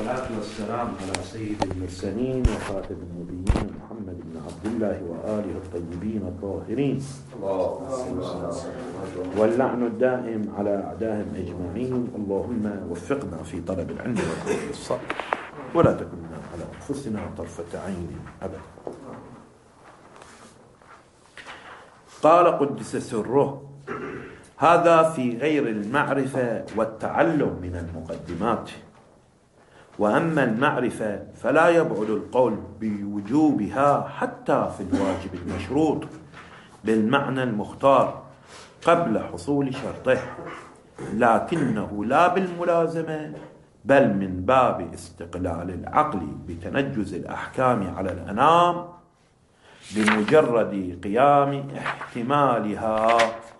والصلاة والسلام على سيد المرسلين وخاتم النبيين محمد بن عبد الله وآله الطيبين الطاهرين، واللعن الدائم على أعدائهم أجمعين. اللهم وفقنا في طلب العلم والعمل الصالح، ولا تكلنا على أنفسنا طرفة عين أبدا. قال قدس سره: هذا في غير المعرفة والتعلم من المقدمات. وأما المعرفة فلا يبعد القول بوجوبها حتى في الواجب المشروط بالمعنى المختار قبل حصول شرطه، لكنه لا بالملازمة، بل من باب استقلال العقل بتنجز الأحكام على الأنام بمجرد قيام احتمالها،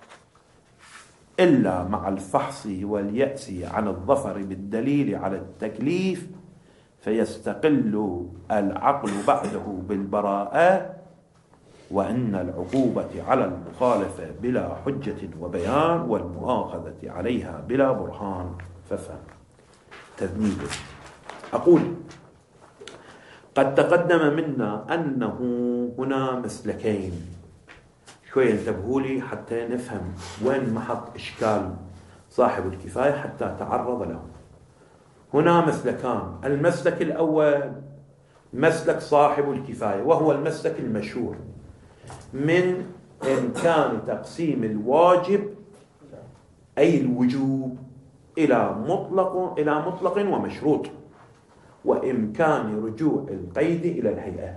إلا مع الفحص واليأس عن الظفر بالدليل على التكليف، فيستقل العقل بعده بالبراءة، وأن العقوبة على المخالفة بلا حجة وبيان، والمؤاخذة عليها بلا برهان. ففهم تذنيب. أقول: قد تقدم منا أنه هنا مسلكين. شوية انتبهوا لي حتى نفهم وين محط إشكال صاحب الكفاية حتى تعرض له. هنا مسلكان: المسلك الأول مسلك صاحب الكفاية، وهو المسلك المشهور من إمكان تقسيم الواجب أي الوجوب إلى مطلق ومشروط، وإمكان رجوع القيد إلى الهيئة.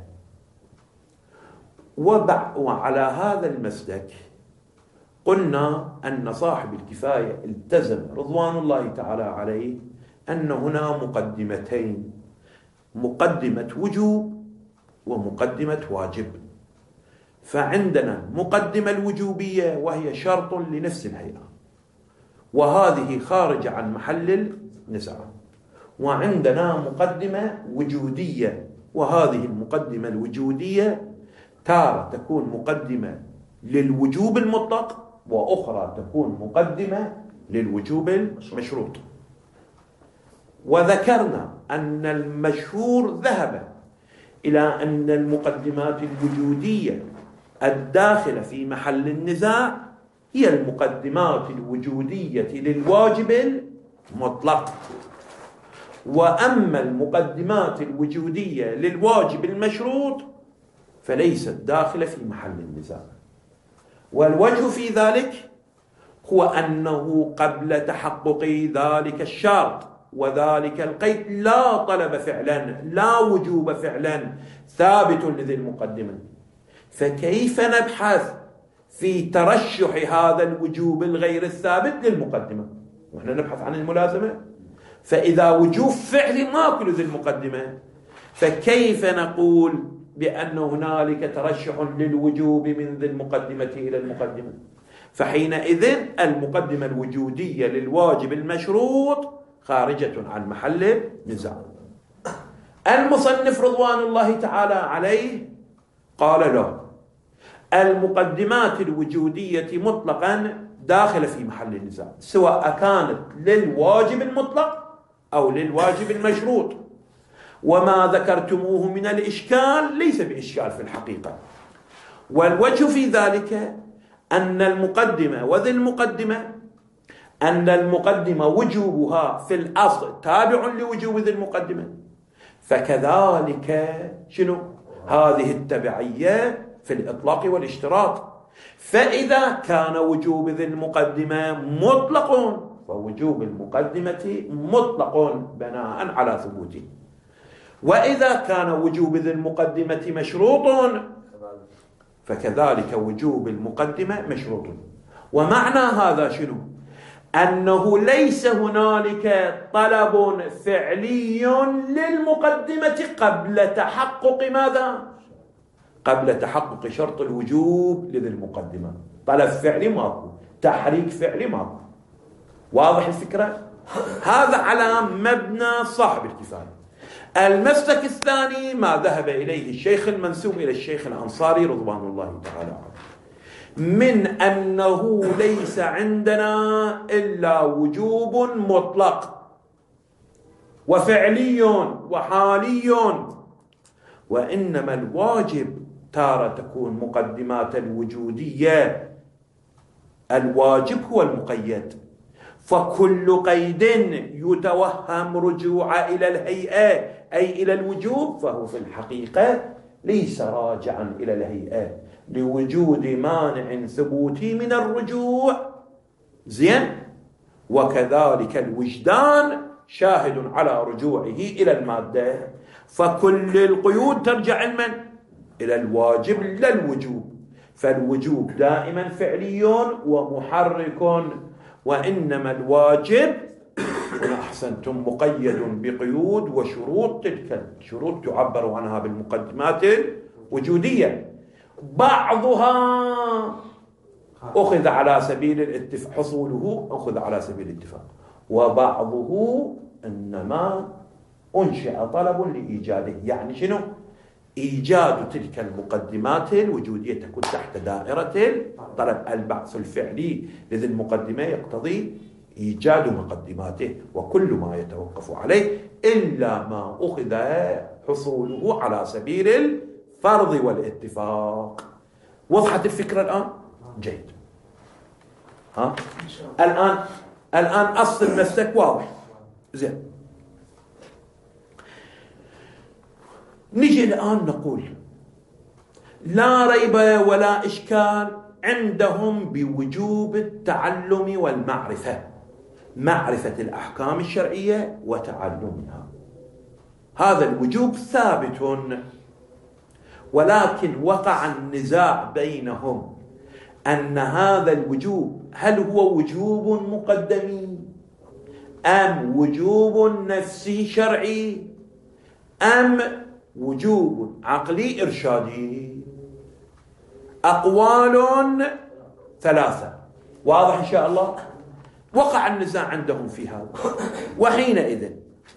وعلى هذا المسلك قلنا أن صاحب الكفاية التزم رضوان الله تعالى عليه أن هنا مقدمتين: مقدمة وجوب ومقدمة واجب. فعندنا المقدمة الوجوبية وهي شرط لنفس الهيئة، وهذه خارجة عن محل النزاع. وعندنا مقدمة وجودية، وهذه المقدمة الوجودية تارة تكون مقدمة للوجوب المطلق، وأخرى تكون مقدمة للوجوب المشروط. وذكرنا أن المشهور ذهب إلى أن المقدمات الوجودية الداخلة في محل النزاع هي المقدمات الوجودية للواجب المطلق، وأما المقدمات الوجودية للواجب المشروط فليست داخلة في محل النزاع. والوجه في ذلك هو أنه قبل تحقق ذلك الشرط وذلك القيد لا طلب فعلا، لا وجوب فعلا ثابت لذي المقدمة، فكيف نبحث في ترشح هذا الوجوب الغير الثابت للمقدمة؟ ونحن نبحث عن الملازمة. فإذا وجوب فعل ماكو لذي المقدمة، فكيف نقول بأن هنالك ترشح للوجوب من ذي المقدمة إلى المقدمة؟ فحينئذ المقدمة الوجودية للواجب المشروط خارجة عن محل نزاع. المصنف رضوان الله تعالى عليه قال له: المقدمات الوجودية مطلقا داخلة في محل النزاع، سواء كانت للواجب المطلق أو للواجب المشروط. وما ذكرتموه من الإشكال ليس بإشكال في الحقيقة. والوجه في ذلك أن المقدمة وذي المقدمة، أن المقدمة وجوبها في الأصل تابع لوجوب ذي المقدمة، فكذلك شنو هذه التبعية في الإطلاق والاشتراط. فإذا كان وجوب ذي المقدمة مطلق فوجوب المقدمة مطلق بناء على ثبوته، وإذا كان وجوب ذي المقدمة مشروط فكذلك وجوب المقدمة مشروط. ومعنى هذا شنو؟ أنه ليس هنالك طلب فعلي للمقدمة قبل تحقق ماذا؟ قبل تحقق شرط الوجوب لذي المقدمة. طلب فعلي ماكو، تحريك فعلي ماكو. واضح الفكرة؟ هذا على مبنى صاحب الكفاية. المسلك الثاني ما ذهب إليه الشيخ المنسوب إلى الشيخ الأنصاري رضوان الله تعالى عنه، من أنه ليس عندنا إلا وجوب مطلق، وفعلي وحالي، وإنما الواجب تارة تكون مقدمات الوجودية. الواجب هو المقيد، فكل قيد يتوهم رجوع إلى الهيئة أي إلى الوجوب فهو في الحقيقة ليس راجعا إلى الهيئة لوجود مانع ثبوتي من الرجوع. زين. وكذلك الوجدان شاهد على رجوعه إلى المادة، فكل القيود ترجع علما إلى الواجب لا الوجوب، فالوجوب دائما فعلي ومحرك، وإنما الواجب هنا أحسنتم مقيد بقيود وشروط، تلك الشروط تعبر عنها بالمقدمات الوجودية. بعضها أخذ على سبيل الاتفاق، حصوله أخذ على سبيل الاتفاق، وبعضه إنما أنشئ طلب لإيجاده. يعني شنو؟ إيجاد تلك المقدمات الوجودية تكون تحت دائرة الطلب. البعث الفعلي لذي المقدمة يقتضي إيجاد مقدماته، وكل ما يتوقف عليه إلا ما أخذ حصوله على سبيل الفرض والاتفاق. وضحت الفكرة الآن؟ جيد. الآن أصل المسلك واضح. زين. نجي الآن نقول لا ريب ولا إشكال عندهم بوجوب التعلم والمعرفة، معرفة الأحكام الشرعية وتعلمها، هذا الوجوب ثابت. ولكن وقع النزاع بينهم أن هذا الوجوب هل هو وجوب مقدمي أم وجوب نفسي شرعي أم وجوب عقلي إرشادي. أقوال ثلاثة. واضح إن شاء الله؟ وقع النزاع عندهم في هذا. وحينئذ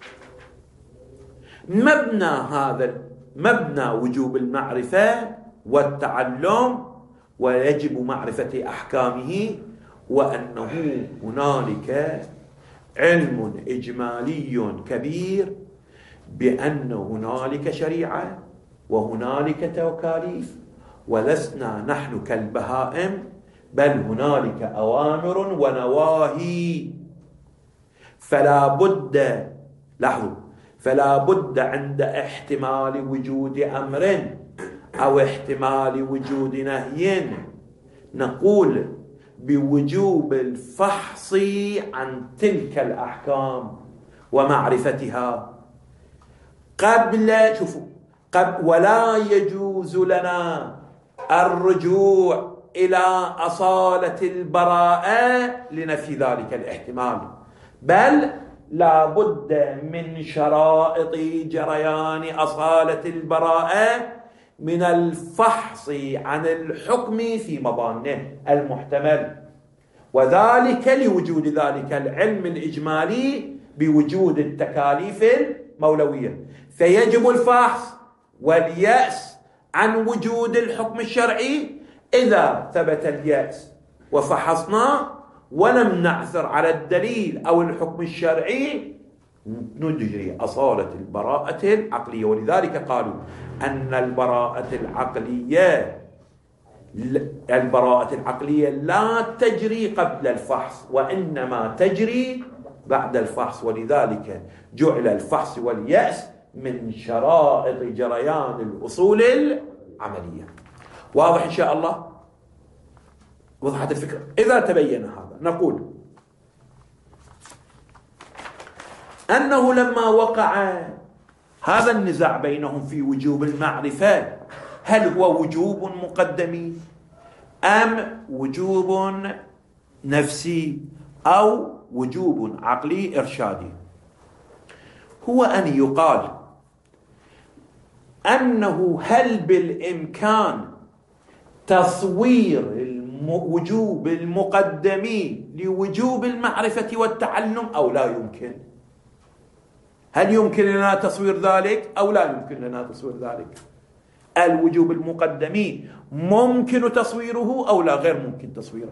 مبنى وجوب المعرفة والتعلم ويجب معرفة أحكامه، وأنه هنالك علم إجمالي كبير بأن هنالك شريعة وهنالك تكاليف، ولسنا نحن كالبهائم بل هنالك أوامر ونواهي. فلا بد عند احتمال وجود أمر أو احتمال وجود نهي نقول بوجوب الفحص عن تلك الأحكام ومعرفتها ولا يجوز لنا الرجوع إلى أصالة البراءة لنفي ذلك الاحتمال، بل لا بد من شرائط جريان أصالة البراءة من الفحص عن الحكم في مظانه المحتمل، وذلك لوجود ذلك العلم الإجمالي بوجود التكاليف المولوية. فيجب الفحص واليأس عن وجود الحكم الشرعي. إذا ثبت اليأس وفحصنا ولم نعثر على الدليل أو الحكم الشرعي نجري أصالة البراءة العقلية. ولذلك قالوا أن البراءة العقلية لا تجري قبل الفحص وإنما تجري بعد الفحص، ولذلك جعل الفحص واليأس من شرائط جريان الأصول العملية. واضح إن شاء الله؟ وضحت الفكرة؟ إذا تبين هذا نقول أنه لما وقع هذا النزاع بينهم في وجوب المعرفة، هل هو وجوب مقدمي أم وجوب نفسي أو وجوب عقلي إرشادي، هو أن يقال أنه هل بالإمكان تصوير وجوب المقدمي لوجوب المعرفة والتعلم أو لا يمكن؟ هل يمكن لنا تصوير ذلك أو لا يمكن لنا تصوير ذلك؟ الوجوب المقدمي ممكن تصويره أو لا غير ممكن تصويره؟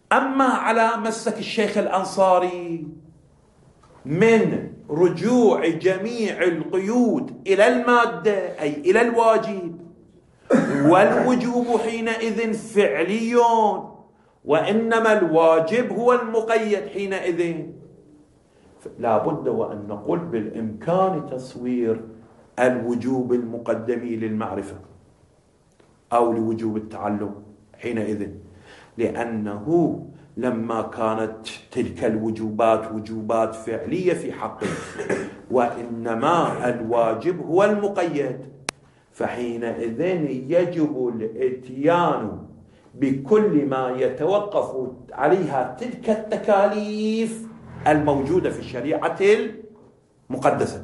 أما على مسلك الشيخ الأنصاري من رجوع جميع القيود إلى المادة أي إلى الواجب، والوجوب حينئذ فعلي، وإنما الواجب هو المقيد حينئذ، لا بد وأن نقول بالإمكان تصوير الوجوب المقدم للمعرفة أو لوجوب التعلم حينئذ، لأنه لما كانت تلك الوجوبات وجوبات فعلية في حقه وإنما الواجب هو المقيد، فحينئذ يجب الاتيان بكل ما يتوقف عليها تلك التكاليف الموجودة في الشريعة المقدسة،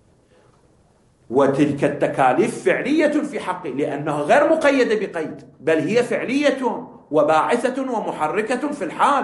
وتلك التكاليف فعلية في حقه لأنها غير مقيدة بقيد، بل هي فعلية وباعثة ومحركة في الحال.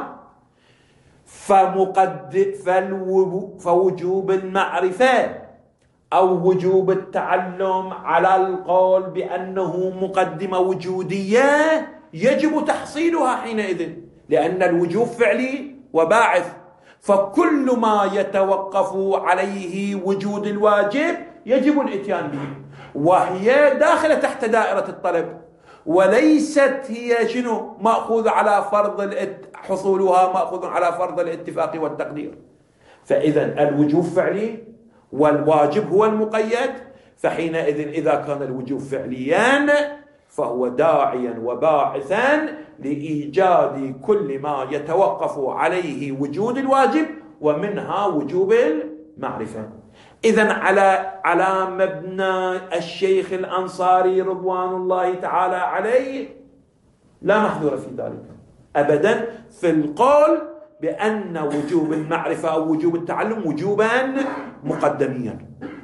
فوجوب المعرفة أو وجوب التعلم على القول بأنه مقدمة وجودية يجب تحصيلها حينئذ، لأن الوجوب فعلي وباعث، فكل ما يتوقف عليه وجود الواجب يجب الاتيان به، وهي داخلة تحت دائرة الطلب، وليست هي مأخوذ على فرض حصولها مأخوذ على فرض الاتفاق والتقدير. فإذا الوجوب فعلي والواجب هو المقيد، فحينئذ إذا كان الوجوب فعليا فهو داعيا وباعثا لإيجاد كل ما يتوقف عليه وجود الواجب ومنها وجوب المعرفة. إذن على مبنى الشيخ الأنصاري رضوان الله تعالى عليه لا محذور في ذلك أبدا في القول بأن وجوب المعرفة أو وجوب التعلم وجوبا مقدميا.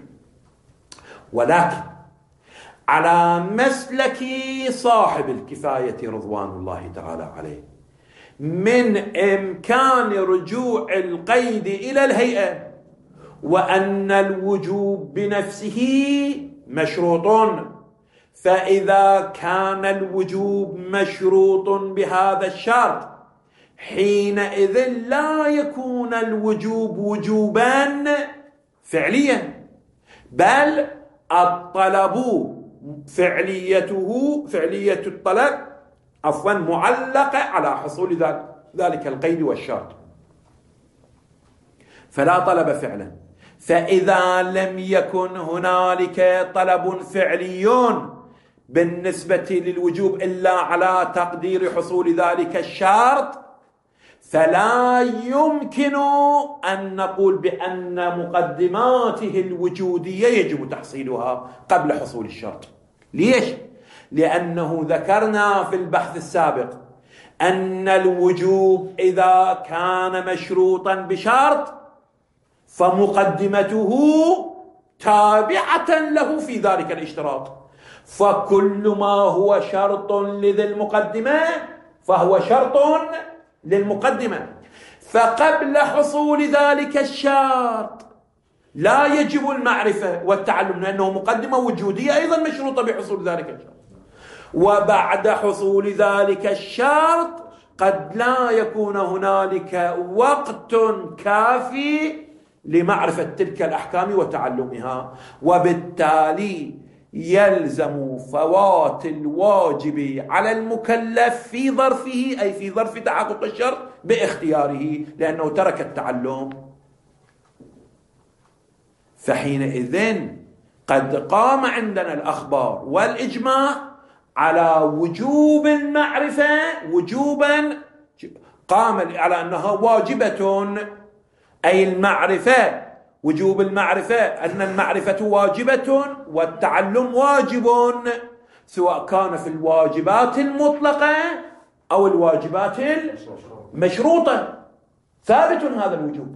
ولكن على مسلك صاحب الكفاية رضوان الله تعالى عليه من إمكان رجوع القيد إلى الهيئة، وأن الوجوب بنفسه مشروط، فإذا كان الوجوب مشروط بهذا الشرط حينئذ لا يكون الوجوب وجوبا فعليا، بل الطلب فعلية الطلب معلقة على حصول ذلك القيد والشرط، فلا طلب فعلا. فإذا لم يكن هنالك طلب فعلي بالنسبة للوجوب إلا على تقدير حصول ذلك الشرط، فلا يمكن أن نقول بأن مقدماته الوجودية يجب تحصيلها قبل حصول الشرط. ليش؟ لأنه ذكرنا في البحث السابق أن الوجوب إذا كان مشروطا بشرط فمقدمته تابعة له في ذلك الاشتراط، فكل ما هو شرط لذي المقدمة فهو شرط للمقدمة، فقبل حصول ذلك الشرط لا يجب المعرفة والتعلم لأنه مقدمة وجودية أيضا مشروطة بحصول ذلك الشرط، وبعد حصول ذلك الشرط قد لا يكون هنالك وقت كافي لمعرفة تلك الأحكام وتعلمها، وبالتالي يلزم فوات الواجب على المكلف في ظرفه أي في ظرف تحقق الشرط باختياره لأنه ترك التعلم. فحينئذ قد قام عندنا الأخبار والإجماع على وجوب المعرفة وجوبا، قام على أنها واجبة، أي المعرفة وجوب المعرفة أن المعرفة واجبة والتعلم واجب، سواء كان في الواجبات المطلقة أو الواجبات المشروطة، ثابت هذا الوجوب.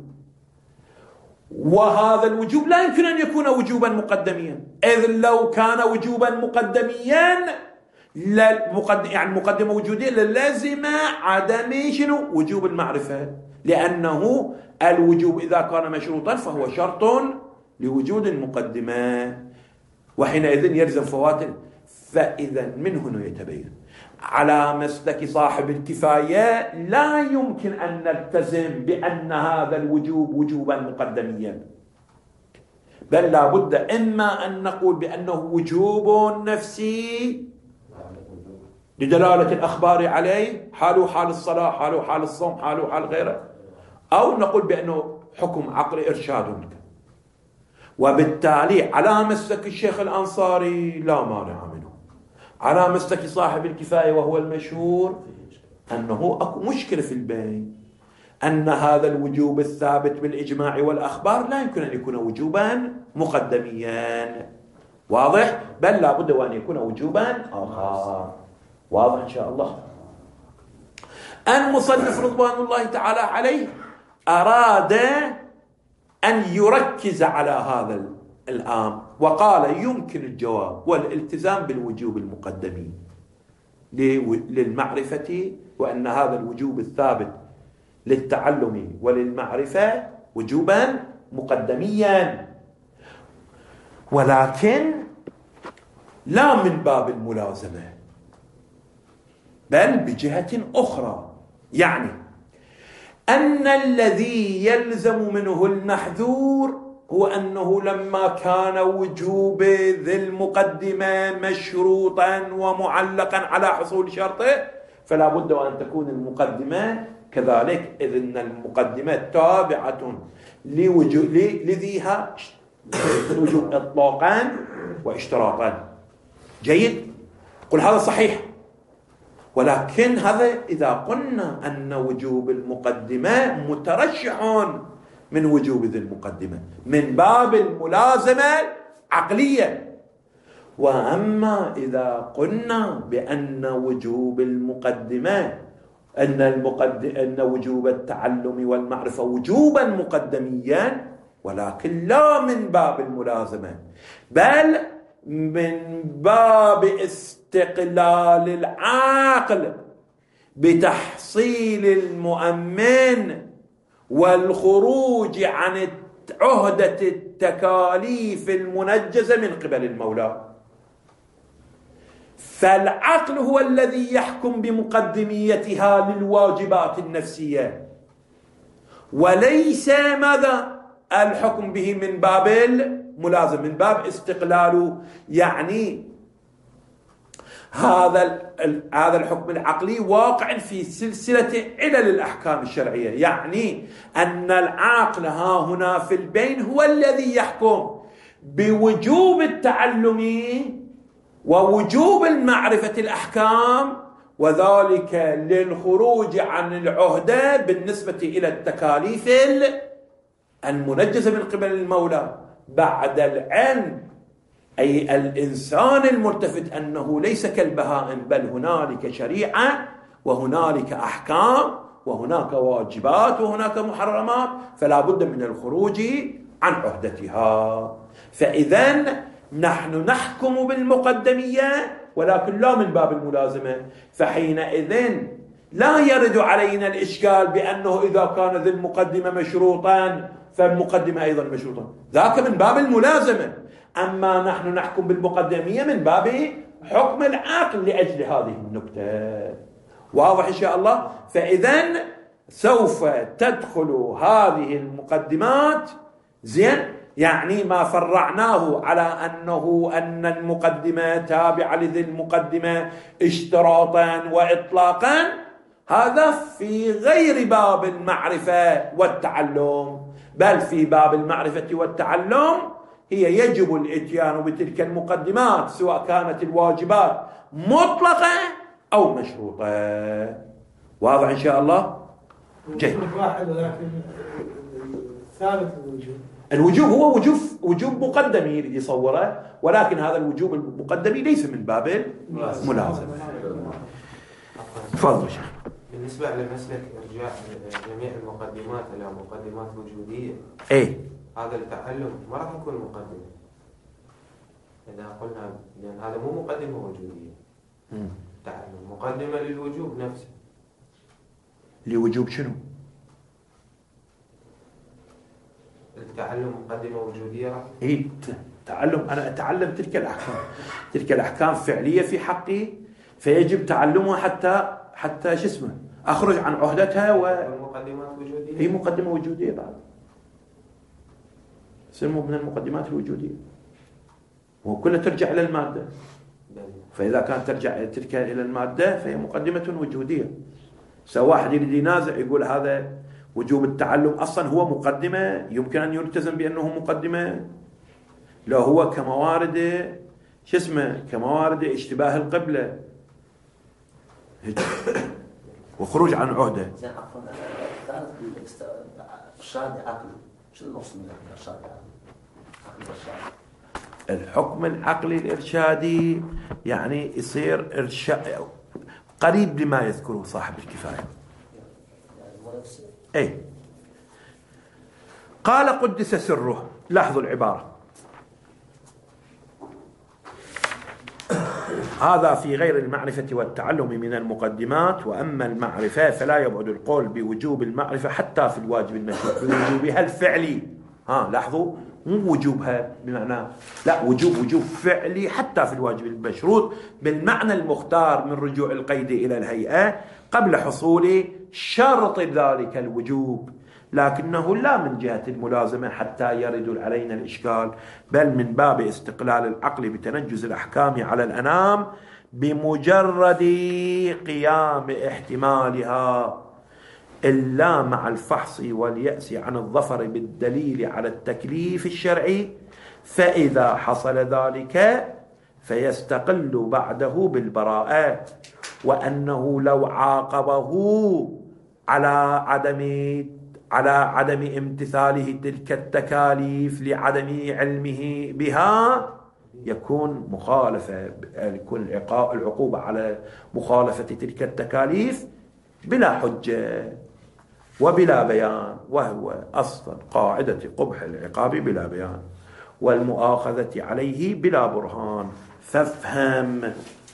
وهذا الوجوب لا يمكن أن يكون وجوبا مقدميا، إذ لو كان وجوبا مقدميا يعني مقدمة وجودية لازم عدم وجوب المعرفة، لأنه الوجوب إذا كان مشروطا فهو شرط لوجود المقدمة، وحينئذ يلزم فوات فإذا من هنا يتبين على مسلك صاحب الكفاية لا يمكن أن نلتزم بأن هذا الوجوب وجوبا مقدميا، بل لا بد إما أن نقول بأنه وجوب نفسي لدلالة الأخبار عليه، حاله حال الصلاة، حاله حال الصوم، حاله حال غيره، أو نقول بأنه حكم عقلي إرشاد. وبالتالي على مسلك الشيخ الأنصاري لا مانع منه، على مسلك صاحب الكفاية وهو المشهور أنه أكو مشكلة في البين، أن هذا الوجوب الثابت بالإجماع والأخبار لا يمكن أن يكون وجوبا مقدميا، واضح؟ بل لا بد وأن يكون وجوبا آخر. واضح إن شاء الله. المصنف رضوان الله تعالى عليه أراد أن يركز على هذا الأمر، وقال يمكن الجواب والالتزام بالوجوب المقدمي للمعرفة، وأن هذا الوجوب الثابت للتعلم وللمعرفة وجوبا مقدميا، ولكن لا من باب الملازمة بل بجهة أخرى، يعني أن الذي يلزم منه المحذور هو أنه لما كان وجوب ذي المقدمة مشروطا ومعلقا على حصول شرطه فلا بد أن تكون المقدمة كذلك، إذ أن المقدمة تابعة لذيها الوجوب إطلاقا واشتراطا. جيد؟ قل هذا صحيح، ولكن هذا إذا قلنا أن وجوب المقدمة مترشح من وجوب ذي المقدمة من باب الملازمة عقلية. وأما إذا قلنا بأن وجوب المقدمة أن وجوب التعلم والمعرفة وجوبا مقدميا، ولكن لا من باب الملازمة بل من باب استقلال العقل بتحصيل المؤمن والخروج عن عهدة التكاليف المنجزة من قبل المولى. فالعقل هو الذي يحكم بمقدميتها للواجبات النفسية، وليس ماذا الحكم به من باب الملازم، من باب استقلاله. يعني هذا الحكم العقلي واقع في سلسلة علل الأحكام الشرعية، يعني أن العقل ها هنا في البين هو الذي يحكم بوجوب التعلم ووجوب المعرفة الأحكام، وذلك للخروج عن العهدة بالنسبة إلى التكاليف المنجزة من قبل المولى بعد العلم، أي الإنسان الملتفت أنه ليس كالبهائم بل هنالك شريعة وهنالك أحكام وهناك واجبات وهناك محرمات، فلا بد من الخروج عن عهدتها. فإذا نحن نحكم بالمقدمية ولكن لا من باب الملازمة، فحينئذ لا يرد علينا الإشكال بأنه إذا كان ذي المقدمة مشروطا فالمقدمة أيضا مشروطا، ذاك من باب الملازمة. أما نحن نحكم بالمقدمية من باب حكم العقل لأجل هذه النكتة. واضح إن شاء الله؟ فإذا سوف تدخل هذه المقدمات زين، يعني ما فرعناه على أن المقدمة تابعة لذي المقدمة اشتراطا وإطلاقا، هذا في غير باب المعرفة والتعلم، بل في باب المعرفة والتعلم هي يجب الاتيان بتلك المقدمات سواء كانت الواجبات مطلقة أو مشروطة. واضح إن شاء الله؟ جيد. واحد ولكن ثابت الوجوب هو وجوب مقدمي يريد يصوره، ولكن هذا الوجوب المقدمي ليس من باب الملازمة. تفضل شيخ. بالنسبة لمسلك إرجاع جميع المقدمات إلى مقدمات وجودية، هذا التعلم ما راح يكون مقدمة إذا قلنا، لأن هذا مو مقدمة وجودية. تعلم مقدمة للوجوب نفسه. لوجوب شنو؟ التعلم مقدمة وجودية راح تعلم، أنا أتعلم تلك الأحكام فعلية في حقي، فيجب تعلمها حتى شو اسمه أخرج عن عهدتها. والمقدمات وجودية، هي مقدمة وجودية بعد، سموا من المقدمات الوجودية، وكلها ترجع إلى المادة. فإذا كانت ترجع تلك إلى المادة فهي مقدمة وجودية. سواء واحد يريد ينازع يقول هذا وجوب التعلم أصلا هو مقدمة، يمكن أن يلتزم بأنه مقدمة لو هو كموارد شو اسمه كموارد اشتباه القبلة وخروج عن عهده. زين عفوا، كانت الإرشاد عقلي، شو المقصود من الإرشاد عقلي؟ الحكم العقلي الإرشادي يعني يصير إرشاد قريب لما يذكره صاحب الكفاية. أي قال قدس سره. لاحظوا العبارة، هذا في غير المعرفة والتعلم من المقدمات، وأما المعرفة فلا يبعد القول بوجوب المعرفة حتى في الواجب المشروط بوجوبها الفعلي. لاحظوا، مو وجوبها بمعنى لا، وجوب فعلي حتى في الواجب المشروط بالمعنى المختار من رجوع القيد إلى الهيئة قبل حصول شرط ذلك الوجوب، لكنه لا من جهة الملازمة حتى يرد علينا الإشكال، بل من باب استقلال العقل بتنجز الأحكام على الأنام بمجرد قيام احتمالها، إلا مع الفحص واليأس عن الظفر بالدليل على التكليف الشرعي، فإذا حصل ذلك فيستقل بعده بالبراءة، وأنه لو عاقبه على عدم امتثاله تلك التكاليف لعدم علمه بها يكون مخالفة، يكون العقوبة على مخالفة تلك التكاليف بلا حجة وبلا بيان، وهو أصل قاعدة قبح العقاب بلا بيان والمؤاخذة عليه بلا برهان. فافهم.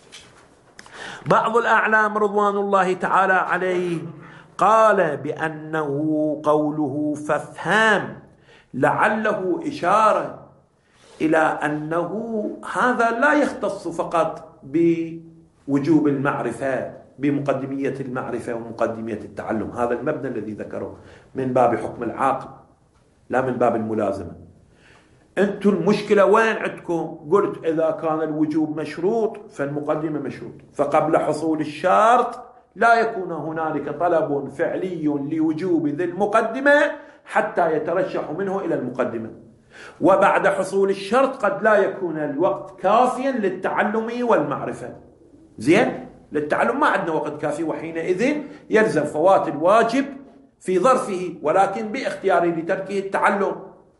بعض الأعلام رضوان الله تعالى عليه قال بأنه قوله فافهم لعله إشارة إلى أنه هذا لا يختص فقط بوجوب المعرفة بمقدمية المعرفة ومقدمية التعلم، هذا المبنى الذي ذكره من باب حكم العاقل لا من باب الملازمة. أنتم المشكلة وين عندكم؟ قلت إذا كان الوجوب مشروط فالمقدمة مشروط، فقبل حصول الشرط لا يكون هنالك طلب فعلي لوجوب ذي المقدمة حتى يترشح منه إلى المقدمة، وبعد حصول الشرط قد لا يكون الوقت كافيا للتعلم والمعرفة. زين، للتعلم ما عندنا وقت كافي، وحينئذ يلزم فوات الواجب في ظرفه ولكن باختياره لتركه التعلم.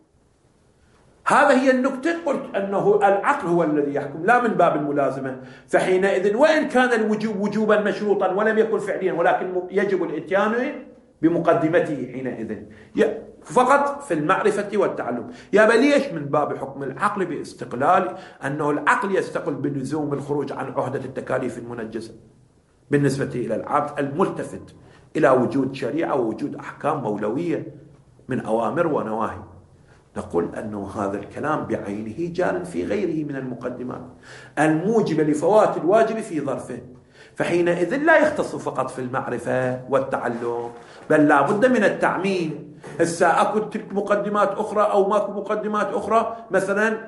هذا هي النكتة، قلت أنه العقل هو الذي يحكم لا من باب الملازمة، فحينئذ وإن كان الوجوب وجوبا مشروطا ولم يكن فعليا ولكن يجب الاتيان بمقدمته حينئذ فقط في المعرفة والتعلم. يا ليش؟ من باب حكم العقل باستقلال، أنه العقل يستقل بلزوم الخروج عن عهدة التكاليف المنجسة بالنسبة إلى العبد الملتفت إلى وجود شريعة ووجود أحكام مولوية من أوامر ونواهي. نقول أنه هذا الكلام بعينه جار في غيره من المقدمات الموجبة لفوات الواجب في ظرفه، فحينئذ لا يختص فقط في المعرفة والتعلم بل لا بد من التعميم. هسه اكو تلك مقدمات أخرى أو ماكو مقدمات أخرى، مثلا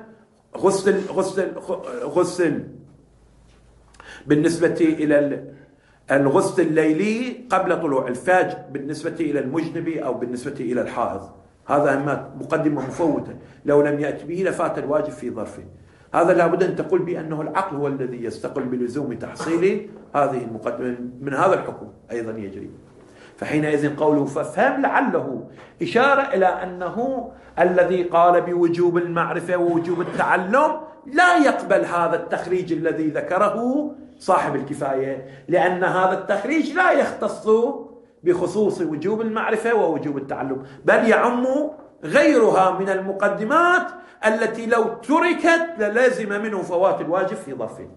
غسل بالنسبة إلى الغسل الليلي قبل طلوع الفجر بالنسبة إلى المجنب أو بالنسبة إلى الحائض، هذا مقدمة مفوتة، لو لم يأتي به لفات الواجب في ظرفه. هذا لابد أن تقول بأنه العقل هو الذي يستقل بلزوم تحصيل هذه المقدمة، من هذا الحكم أيضا يجري. فحينئذ قوله فافهم لعله إشارة إلى أنه الذي قال بوجوب المعرفة ووجوب التعلم لا يقبل هذا التخريج الذي ذكره صاحب الكفاية، لأن هذا التخريج لا يختص بخصوص وجوب المعرفة ووجوب التعلم، بل يعم غيرها من المقدمات التي لو تركت للازم منه فوات الواجب في ظرفه.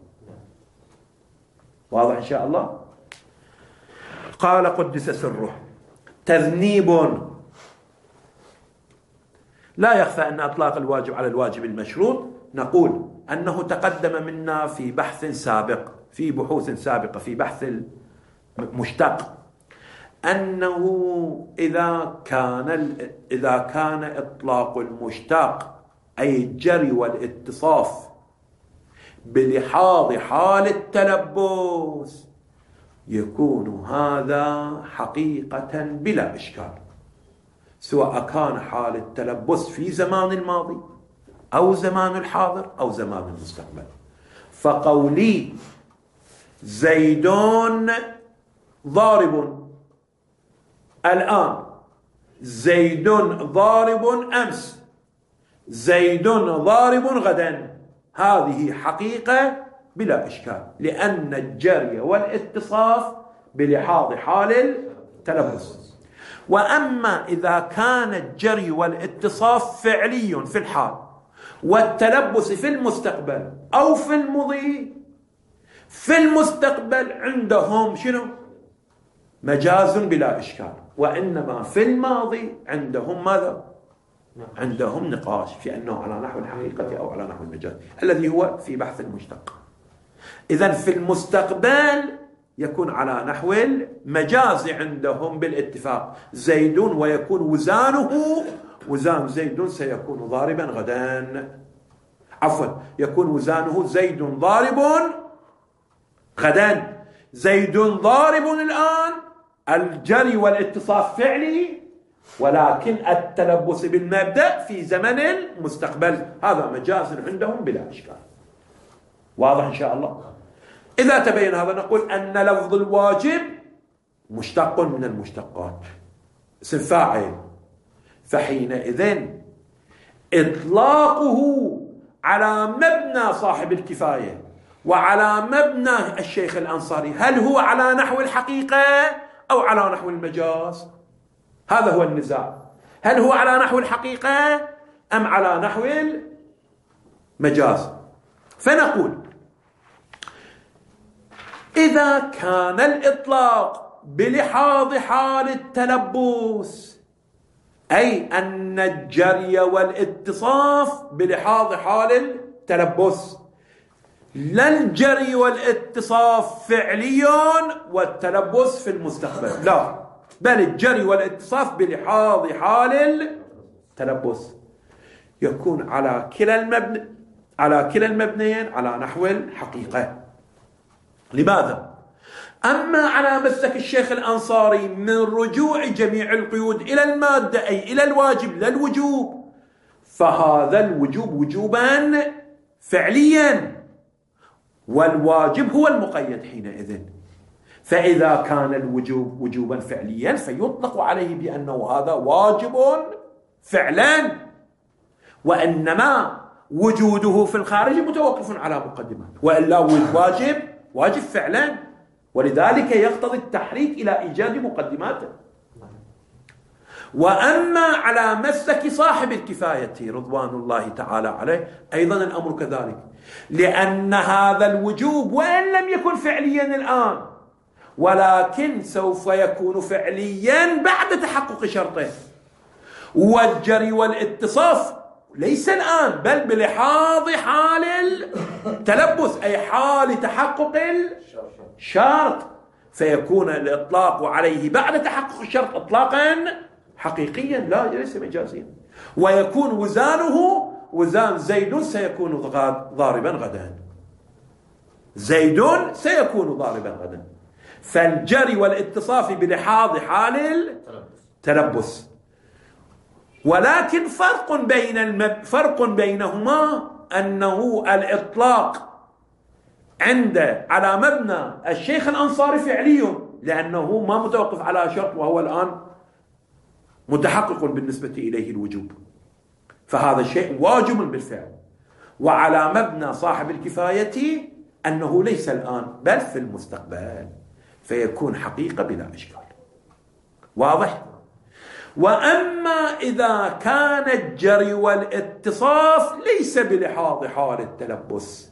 واضح إن شاء الله؟ قال قدس سره تذنيب. لا يخفى أن أطلاق الواجب على الواجب المشروط نقول أنه تقدم منا في بحث سابق، في بحوث سابقة، في بحث المشتق، أنه إذا كان إطلاق المشتق أي الجري والاتصاف بلحاظ حال التلبس يكون هذا حقيقة بلا إشكال، سواء كان حال التلبس في زمان الماضي أو زمان الحاضر أو زمان المستقبل. فقولي زيد ضارب الآن، زيد ضارب أمس، زيد ضارب غدا، هذه حقيقة بلا إشكال، لأن الجري والاتصاف بلحاظ حال التلبس. وأما إذا كان الجري والاتصاف فعلي في الحال والتلبس في المستقبل أو في المضي، في المستقبل عندهم شنو؟ مجاز بلا إشكال، وإنما في الماضي عندهم ماذا؟ عندهم نقاش في أنه على نحو الحقيقة أو على نحو المجاز الذي هو في بحث المشتق. إذن في المستقبل يكون على نحو المجاز عندهم بالاتفاق زيد، ويكون وزان زيد سيكون ضاربا غدا، عفوا يكون وزانه زيد ضارب غدا. زيد ضارب الآن، الجري والاتصاف فعلي، ولكن التلبس بالمبدأ في زمن المستقبل، هذا مجاز عندهم بلا إشكال. واضح إن شاء الله؟ إذا تبين هذا نقول أن لفظ الواجب مشتق من المشتقات، اسم فاعل، فحينئذ إطلاقه على مبنى صاحب الكفاية وعلى مبنى الشيخ الأنصاري هل هو على نحو الحقيقة أو على نحو المجاز؟ هذا هو النزاع، هل هو على نحو الحقيقة أم على نحو المجاز؟ فنقول إذا كان الإطلاق بلحاظ حال التلبس، أي أن الجري والاتصاف بلحاظ حال التلبس، لا الجري والاتصاف فعلي والتلبس في المستقبل، لا، بل الجري والاتصاف بلحاظ حال التلبس، يكون على كلا المبنيين على نحو الحقيقة. لماذا؟ أما على مسلك الشيخ الأنصاري من رجوع جميع القيود إلى المادة أي إلى الواجب لا الوجوب، فهذا الوجوب وجوبا فعليا، والواجب هو المقيد حينئذ. فإذا كان الوجوب وجوبا فعليا فيطلق عليه بأنه هذا واجب فعلا، وإنما وجوده في الخارج متوقف على مقدمات، وإلا الواجب واجب فعلا، ولذلك يقتضي التحريك إلى إيجاد مقدماته. وأما على مسلك صاحب الكفاية رضوان الله تعالى عليه أيضا الأمر كذلك، لأن هذا الوجوب وإن لم يكن فعليا الآن ولكن سوف يكون فعليا بعد تحقق شرطه، والجري والاتصاف ليس الآن بل بلحاظ حال التلبس أي حال تحقق الشرط، فيكون الإطلاق عليه بعد تحقق الشرط إطلاقا حقيقيا لا ليس مجازيا، ويكون وزانه وزان زيد سيكون ضاربا غدا، زيد سيكون ضاربا غدا. فالجري والاتصاف بلحاظ حال التلبس، ولكن فرق بينهما أنه الإطلاق على مبنى الشيخ الأنصاري فعلي، لأنه ما متوقف على شرط وهو الآن متحقق بالنسبة إليه الوجوب، فهذا الشيء واجب بالفعل. وعلى مبنى صاحب الكفاية أنه ليس الآن بل في المستقبل، فيكون حقيقة بلا إشكال. واضح؟ وأما إذا كان الجري والاتصاف ليس بلحاظ حال التلبس،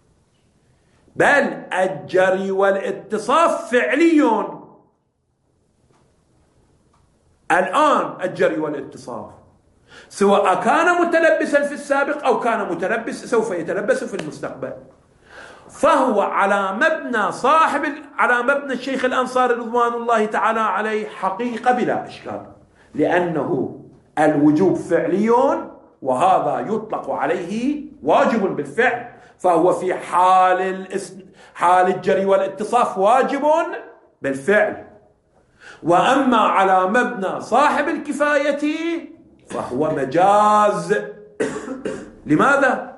بل الجري والاتصاف فعلي، الآن الجري والاتصاف سواء كان متلبسا في السابق أو كان متلبس سوف يتلبس في المستقبل. فهو على مبنى الشيخ الأنصاري رضوان الله تعالى عليه حقيقة بلا إشكال، لأنه الوجوب فعلي وهذا يطلق عليه واجب بالفعل، فهو في حال الجري والاتصاف واجب بالفعل. وأما على مبنى صاحب الكفاية فهو مجاز. لماذا؟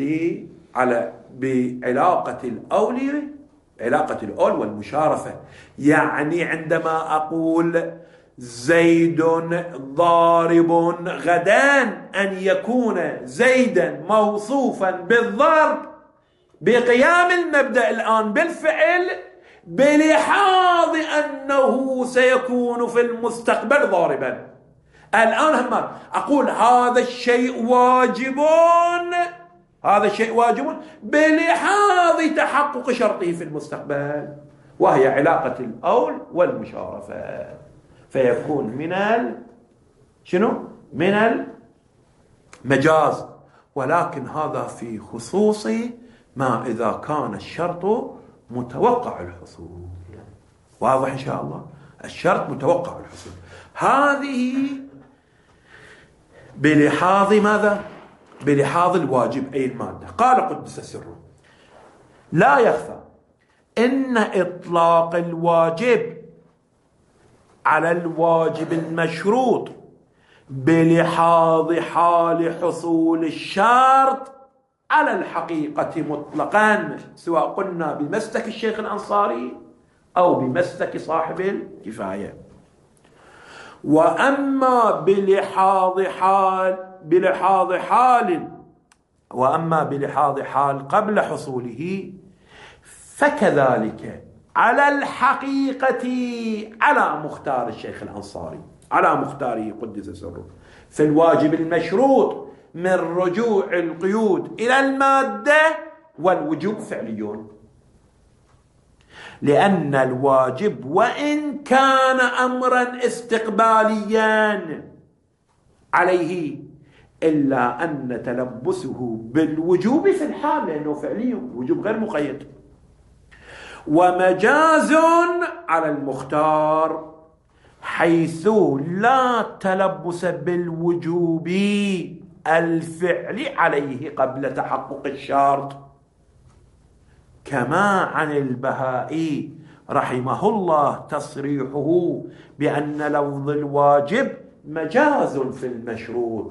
بعلاقة الأول والمشارفة. يعني عندما أقول زيد ضارب غدا، أن يكون زيدا موصوفا بالضرب بقيام المبدأ الآن بالفعل، بلحاظ أنه سيكون في المستقبل ضاربا. الآن هم أقول هذا الشيء واجب بلحاظ تحقق شرطه في المستقبل، وهي علاقة الأول والمشارفة، فيكون من المجاز. ولكن هذا في خصوص ما إذا كان الشرط متوقع الحصول. واضح إن شاء الله؟ الشرط متوقع الحصول، هذه بلحاظ ماذا؟ بلحاظ الواجب أي المادة. قال قدس سره: لا يخفى إن إطلاق الواجب على الواجب المشروط بلحاظ حال حصول الشرط على الحقيقة مطلقا، سواء قلنا بمسلك الشيخ الأنصاري أو بمسلك صاحب الكفاية. وأما بلحاظ حال قبل حصوله فكذلك على الحقيقة على مختار الشيخ الأنصاري، على مختاره قدس سره، في الواجب المشروط من رجوع القيود إلى المادة والوجوب فعليون. لأن الواجب وإن كان أمرا استقباليا عليه، إلا أن تلبسه بالوجوب في الحال لأنه فعلي، الوجوب غير مقيد. ومجاز على المختار حيث لا تلبس بالوجوب الفعل عليه قبل تحقق الشرط، كما عن البهائي رحمه الله تصريحه بأن لفظ الواجب مجاز في المشروط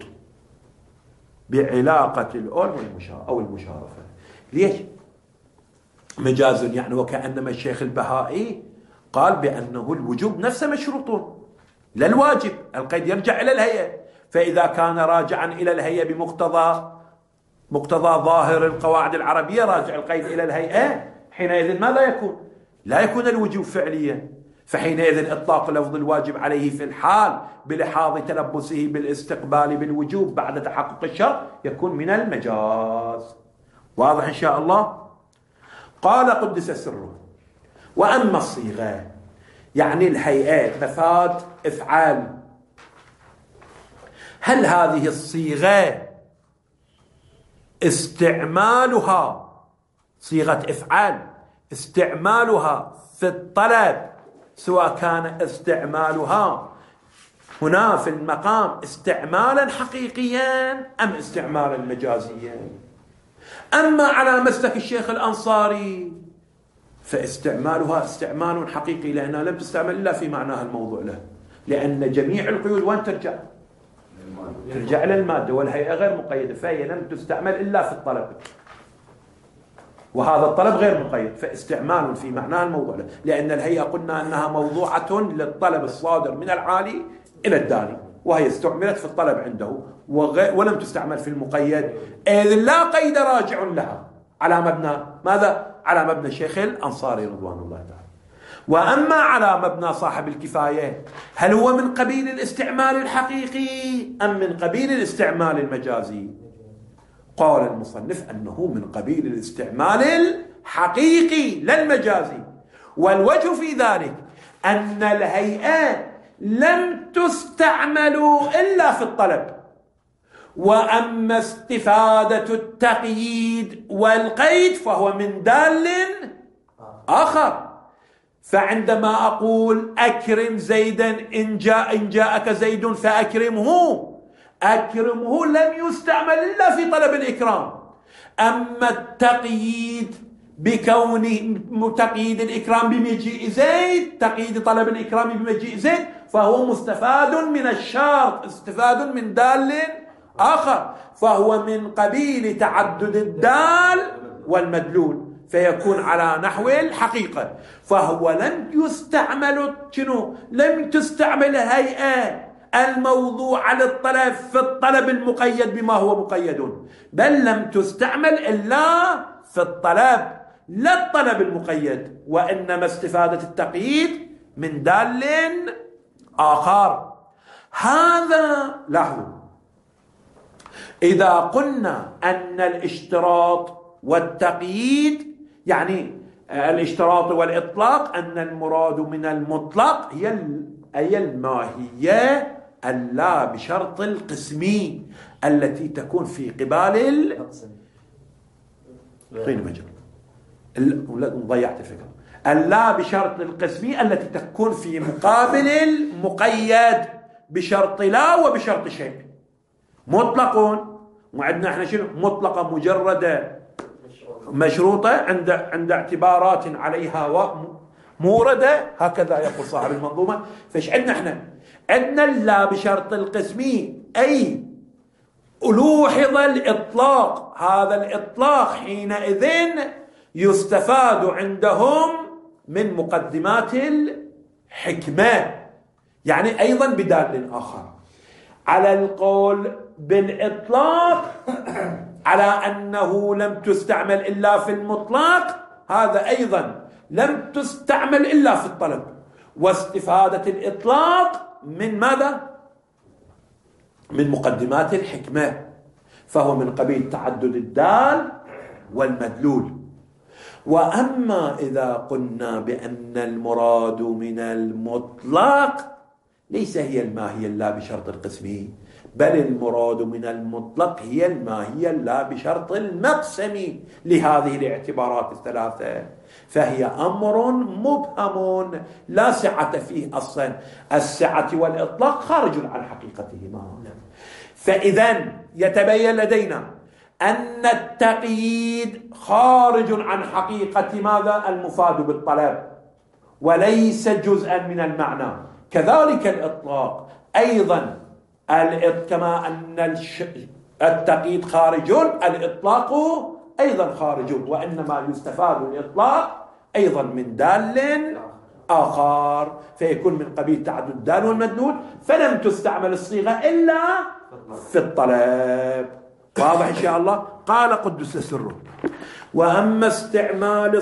بعلاقة الأول أو المشارفة. ليش مجاز؟ يعني وكأنما الشيخ البهائي قال بأنه الوجوب نفسه مشروط لا الواجب، القيد يرجع إلى الهيئة، فإذا كان راجعا إلى الهيئة بمقتضى ظاهر القواعد العربية راجع القيد إلى الهيئة، حينئذ ماذا يكون؟ لا يكون الوجوب فعليا، فحينئذ إطلاق لفظ الواجب عليه في الحال بلحاظ تلبسه بالاستقبال بالوجوب بعد تحقق الشرط يكون من المجاز. واضح إن شاء الله؟ قال قدس سره: وأما الصيغة يعني الهيئات مفاد إفعال، هل هذه الصيغة استعمالها صيغة إفعال استعمالها في الطلب، سواء كان استعمالها هنا في المقام استعمالا حقيقيا أم استعمالا مجازيا؟ أما على مسلك الشيخ الأنصاري فاستعمالها استعمال حقيقي، لأنها لم تستعمل إلا في معناها الموضوع له، لأن جميع القيود وين ترجع؟ ترجع إلى المادة، والهيئة غير مقيدة، فهي لم تستعمل إلا في الطلب، وهذا الطلب غير مقيد، فاستعمال في معناها الموضوع له، لأن الهيئة قلنا أنها موضوعة للطلب الصادر من العالي إلى الداني، وهي استعملت في الطلب عنده ولم تستعمل في المقيد، إذ لا قيد راجع لها على مبنى ماذا؟ على مبنى الشيخ الأنصاري رضوان الله تعالى. وأما على مبنى صاحب الكفاية هل هو من قبيل الاستعمال الحقيقي أم من قبيل الاستعمال المجازي؟ قال المصنف أنه من قبيل الاستعمال الحقيقي لا المجازي. والوجه في ذلك أن الهيئة لم تستعمل إلا في الطلب، وأما استفادة التقييد والقيد فهو من دال آخر. فعندما أقول أكرم زيدا إن جاءك زيد فأكرمه، أكرمه لم يستعمل إلا في طلب الإكرام. أما التقييد بكونه تقييد الإكرام بمجيء زيد، تقييد طلب الإكرام بمجيء زيد، فهو مستفاد من الشرط، استفاد من دال آخر، فهو من قبيل تعدد الدال والمدلول، فيكون على نحو الحقيقة. فهو لم يستعمل لم تستعمل هيئة الموضوع للطلب في الطلب المقيد بما هو مقيد، بل لم تستعمل إلا في الطلب لا الطلب المقيد، وإنما استفادة التقييد من دال آخر. هذا لاحظوا، إذا قلنا أن الاشتراط والتقييد، يعني الاشتراط والإطلاق، أن المراد من المطلق هي الماهية اللا بشرط القسمي التي تكون في قبال ضيعت الفكرة. اللا بشرط القسمي التي تكون في مقابل المقيد بشرط لا وبشرط شيء. مطلقون، وعندنا احنا شنو؟ مطلقة مجردة مشروطة عند اعتبارات عليها موردة، هكذا يقول صاحب المنظومة. فايش عندنا احنا؟ عندنا اللا بشرط القسمي، أي لوحظ الإطلاق. هذا الإطلاق حينئذ يستفاد عندهم من مقدمات الحكمة، يعني أيضا بدال آخر. على القول بالإطلاق على أنه لم تستعمل إلا في المطلق، هذا أيضا لم تستعمل إلا في الطلب. واستفادة الإطلاق من ماذا؟ من مقدمات الحكمة، فهو من قبيل تعدد الدال والمدلول. وأما إذا قلنا بأن المراد من المطلق ليس هي الماهية لا بشرط القسمي، بل المراد من المطلق هي الماهية لا بشرط المقسم لهذه الاعتبارات الثلاثة، فهي أمر مبهم لا سعة فيه أصلا. السعة والإطلاق خارج عن حقيقتهما. فإذا يتبين لدينا أن التقييد خارج عن حقيقة ماذا؟ المفاد بالطلب، وليس جزءا من المعنى. كذلك الإطلاق أيضا، كما أن التقييد خارج، الإطلاق أيضا خارج، وإنما يستفاد الإطلاق أيضا من دال آخر، فيكون من قبيل تعدد الدال والمدلول، فلم تستعمل الصيغة إلا في الطلب. واضح إن شاء الله؟ قال قدس سره: وأما استعمال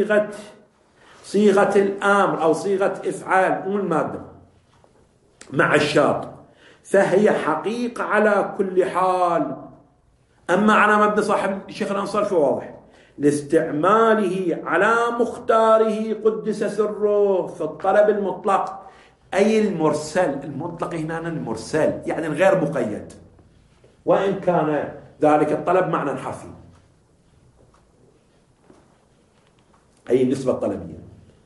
صيغة الأمر أو صيغة إفعال والمادة مع الشرط، فهي حقيقة على كل حال. أما على مبدأ صاحب الشيخ الأنصار فواضح: لاستعماله على مختاره قدس سره في الطلب المطلق، أي المرسل. المطلق هنا المرسل يعني الغير مقيد، وإن كان ذلك الطلب معنى حرفي، أي النسبة الطلبية.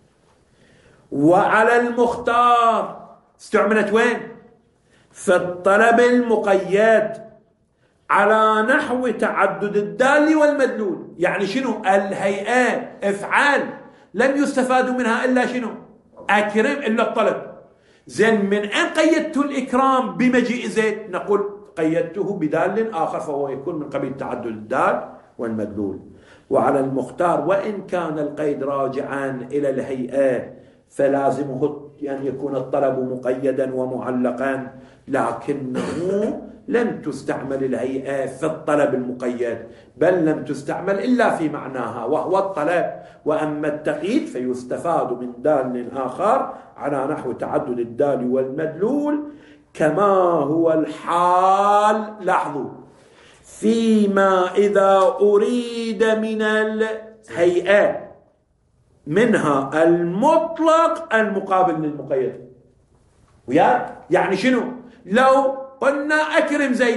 وعلى المختار استعملت وين؟ في الطلب المقيد على نحو تعدد الدال والمدلول. يعني شنو؟ الهيئة افعال لم يستفاد منها إلا شنو؟ أكرم إلا الطلب. زين، من أين قيدت الإكرام بمجيء زيد؟ نقول قيدته بدال آخر، فهو يكون من قبيل تعدد الدال والمدلول. وعلى المختار وإن كان القيد راجعا إلى الهيئة فلازمه أن يكون الطلب مقيدا ومعلقا، لكنه لم تستعمل الهيئة في الطلب المقيد، بل لم تستعمل إلا في معناها وهو الطلب. وأما التقييد فيستفاد من دال آخر على نحو تعدد الدال والمدلول، كما هو الحال. لاحظوا: فيما إذا أريد من الهيئة منها المطلق المقابل للمقيد. يعني شنو؟ لو قلنا أكرم زيدا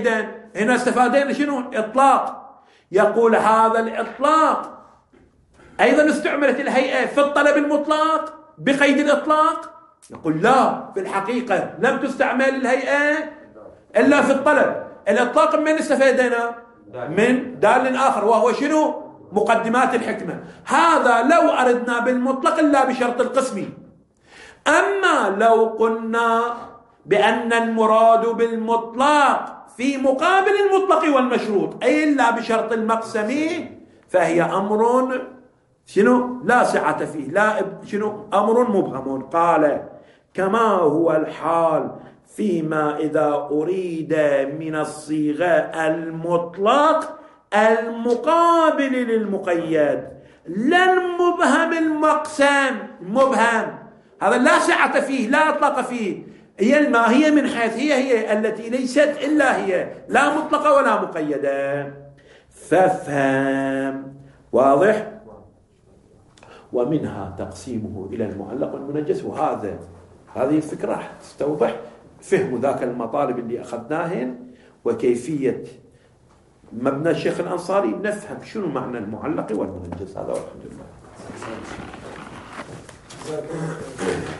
هنا استفادين شنو؟ إطلاق. يقول هذا الإطلاق أيضا استعملت الهيئة في الطلب المطلق بقيد الإطلاق. يقول لا، في الحقيقة لم تستعمل الهيئة إلا في الطلب. الإطلاق من استفادنا؟ من دال آخر، وهو شنو؟ مقدمات الحكمة. هذا لو أردنا بالمطلق إلا بشرط القسم. أما لو قلنا بأن المراد بالمطلق في مقابل المطلق والمشروط أي إلا بشرط المقسم، فهي أمر شنو؟ لا سعة فيه، لا شنو؟ أمر مبهم. قال كما هو الحال فيما إذا أريد من الصيغة المطلق المقابل للمقيد لا المبهم المقسم. مبهم هذا لا سعة فيه، لا أطلق فيه. هي الماهية من حيث هي التي ليست إلا هي، لا مطلقة ولا مقيدة. فافهم. واضح؟ ومنها تقسيمه إلى المعلق والمنجس. وهذه الفكرة راح تستوضح فهم ذاك المطالب اللي أخذناهن وكيفية مبنى الشيخ الأنصاري، نفهم شنو معنى المعلق والمنجس. هذا والحمد لله.